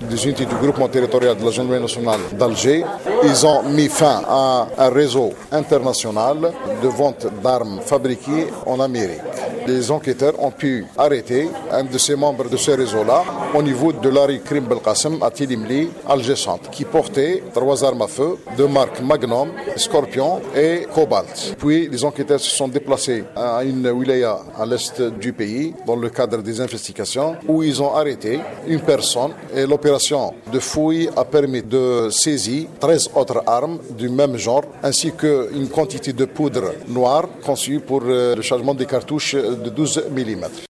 des unités du groupement territorial de la gendarmerie nationale d'Alger. Ils ont mis fin à un réseau international de vente d'armes fabriquées en Amérique. Les enquêteurs ont pu arrêter un de ces membres de ce réseau-là au niveau de la rue Krim Belkacem à Tilimli, Alger Centre, qui portait 3 armes à feu de marque Magnum, Scorpion et Cobalt. Puis les enquêteurs se sont déplacés à une wilaya à l'est du pays dans le cadre des investigations où ils ont arrêté une personne et l'opération de fouille a permis de saisir 13 autres armes du même genre ainsi qu'une quantité de poudre noire conçue pour le chargement des cartouches de 12 mm.